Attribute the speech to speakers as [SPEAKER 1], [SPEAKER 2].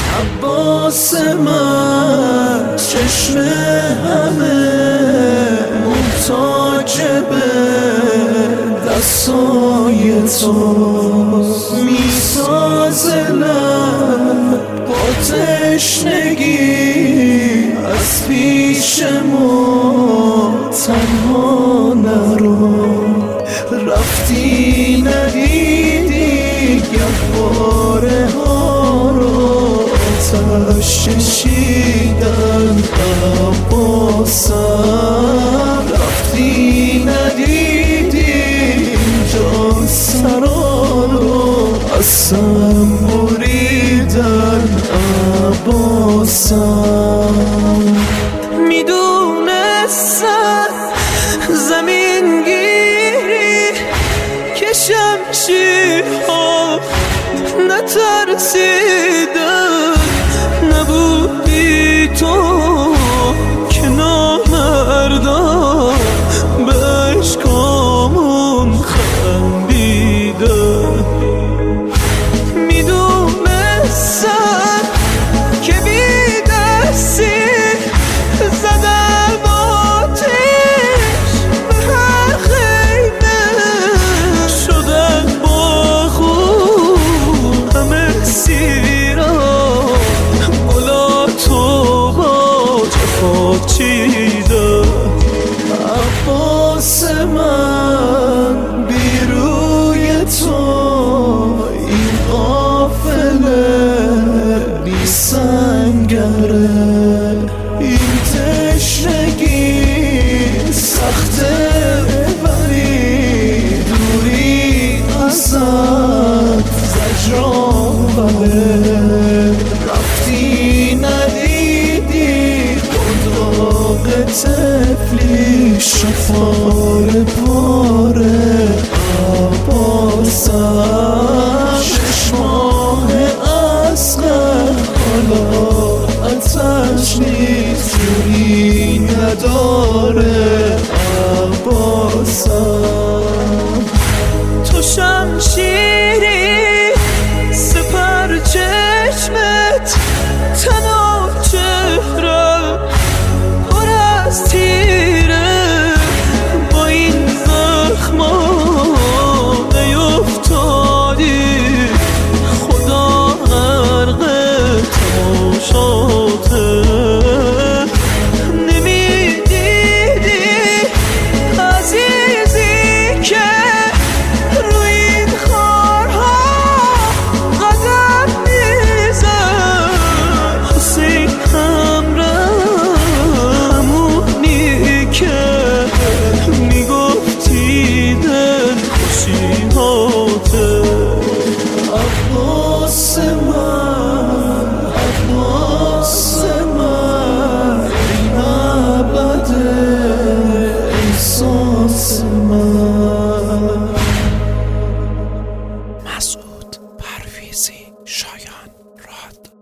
[SPEAKER 1] عباس من چشم همه محتاج به دستای تو، میسازه لب با تشنگی از پیش ما تنها نرو. رفتی ندیدی گهواره ها رو آتش کشیدن عباسم. رفتی ندیدی اینجا سرا رو از سم بریدن عباسم. میدونستم زمین گیری که شمشیرها نترسیدن، نبودی تو که نامردان به عشقامون خندیدن. میدونستم که بی دستی زدم آتش به هر خیمه، شدن با خون همه سیران، گلا تو با جفا چیدن. عباس من بی روی تو این قافله بی سنگره. این تشنگی سخته ولی دوری ازت زجرآوره. رفتی ندیدی قداق طفلی شفار پاره عباسم. 6 ماه اصغر حالا آتش نیست جوری نداره عباسم. تو شمشیری سپر چشمت تن و چهره پر از تیره، با این زخما نیفتادی خدا غرق تماشاته. نمیدیدی عزیزی که روی این خارها قدم میزد. حسین همونی که میگفتی دل خوشیاته. عباس من، عباس من، این ابد احساس من.
[SPEAKER 2] مسعود پرویزی، شایان راد.